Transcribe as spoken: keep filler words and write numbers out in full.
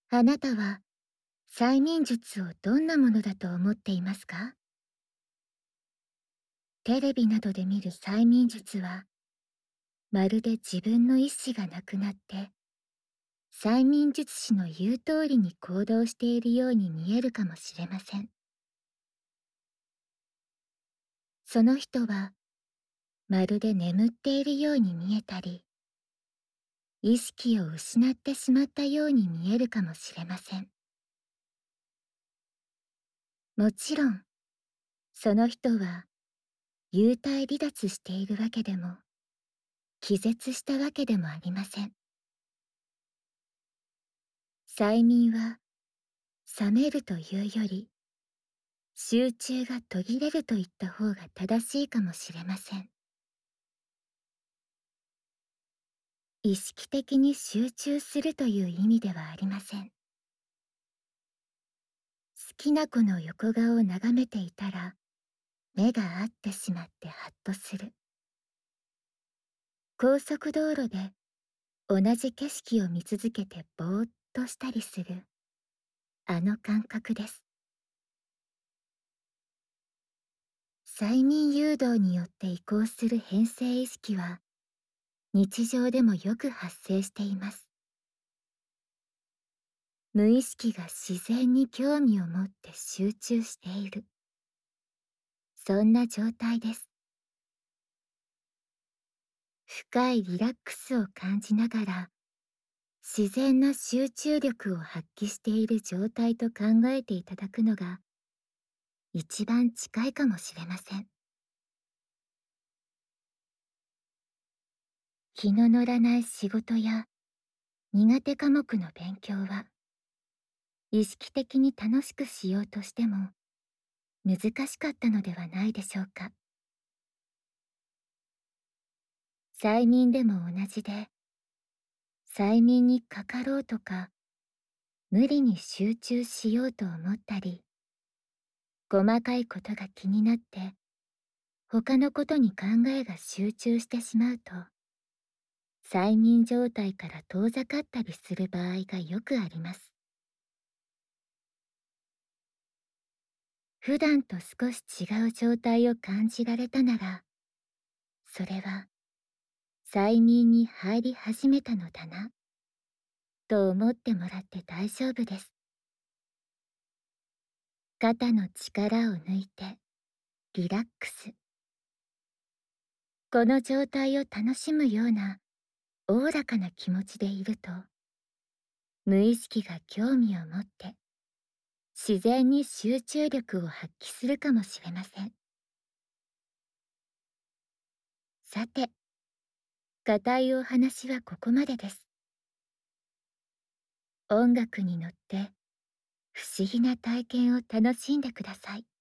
あなたは催眠術をどんなものだと思っていますか？テレビなどで見る催眠術は、まるで自分の意志がなくなって、催眠術師の言う通りに行動しているように見えるかもしれません。その人は、まるで眠っているように見えたり、意識を失ってしまったように見えるかもしれません。もちろん、その人は幽体離脱しているわけでも、気絶したわけでもありません。催眠は、覚めるというより、集中が途切れると言った方が正しいかもしれません。意識的に集中するという意味ではありません。好きな子の横顔を眺めていたら、目が合ってしまってハッとする。高速道路で同じ景色を見続けてぼーっとしたりする、あの感覚です。催眠誘導によって移行する変性意識は、日常でもよく発生しています。無意識が自然に興味を持って集中している。そんな状態です。深いリラックスを感じながら、自然な集中力を発揮している状態と考えていただくのが、一番近いかもしれません。気の乗らない仕事や苦手科目の勉強は、意識的に楽しくしようとしても難しかったのではないでしょうか。催眠でも同じで、催眠にかかろうとか、無理に集中しようと思ったり、細かいことが気になって、他のことに考えが集中してしまうと、催眠状態から遠ざかったりする場合がよくあります。普段と少し違う状態を感じられたなら、それは催眠に入り始めたのだな、と思ってもらって大丈夫です。肩の力を抜いて、リラックス。この状態を楽しむような、おおらかな気持ちでいると、無意識が興味を持って、自然に集中力を発揮するかもしれません。さて、固いお話はここまでです。音楽に乗って、不思議な体験を楽しんでください。